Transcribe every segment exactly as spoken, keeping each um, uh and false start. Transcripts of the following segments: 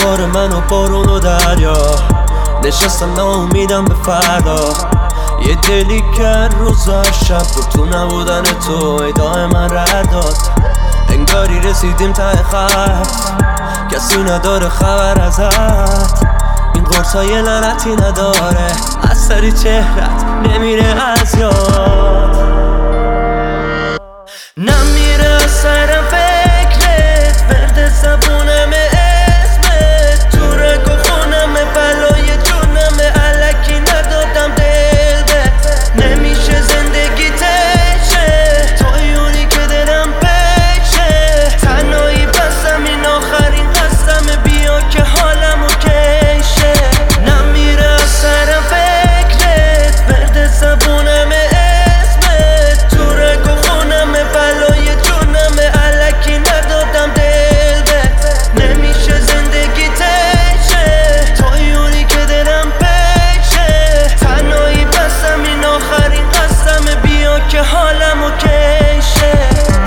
دوباره من و بارون و دریا نشستم ناامیدم به فردا. یه دلی که روزا شب بود تو نبودن تو ایدای من رد داد. انگاری رسیدیم ته خط، کسی نداره خبر ازت. این قرصای لعنتی نداره، از سری چهرت نمیره از یاد. نمیره از سرم فکرت، ورد زبونمه اسمت، تو رگ و خونمه بلای جونمه، علکی ندادم دل بهت. نمیشه زندگی تشه، توی اونی که دلم بشه. تنهایی بستم این آخرین قصدمه، بیا که حالم اوکیشه. نمیره از سرم فکرت، ورد زبونمه اسمت، تو رگ و خونمه بلای جونمه، علکی ندادم دل بهت. نمیشه زندگی تشه، توی اونی که دلم بشه. تنهایی بستم این آخرین قصدمه، بیا که حالم اوکیشه.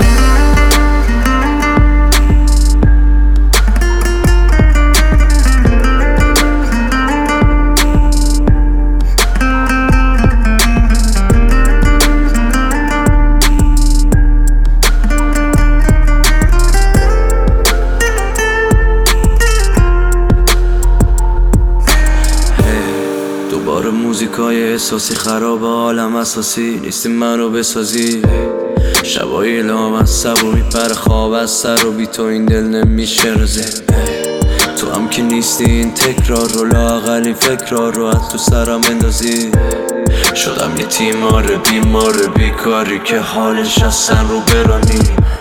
دوباره موزیکای احساسی خراب، عالم اساسی نیستی منو بسازی. شبای لام از سب و میپره خواب از سر و بی تو این دل نمیشه رزه. تو هم که نیستی این تکرار رو، لااقل این فکرار رو از تو سرم اندازی. شدم یه تیمار بیمار بیکاری که حالش از سن رو برانی.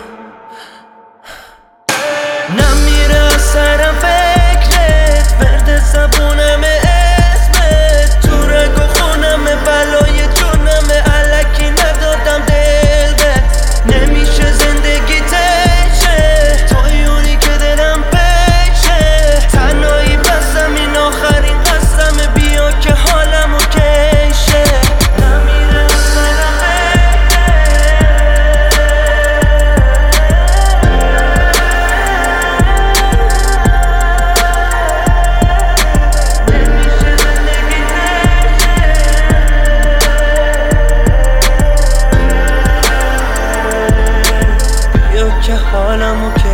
نمیره از سرم فکرت، ورد زبونمه اسمت، تو رگ و خونمه بلای جونمه، علکی ندادم دل بهت. نمیشه زندگی تشه، توی اونی که دلم بشه. تنهایی بستم این آخرین قصدمه، بیا که حالم اوکیشه. نمیره از سرم که حالم اوکی.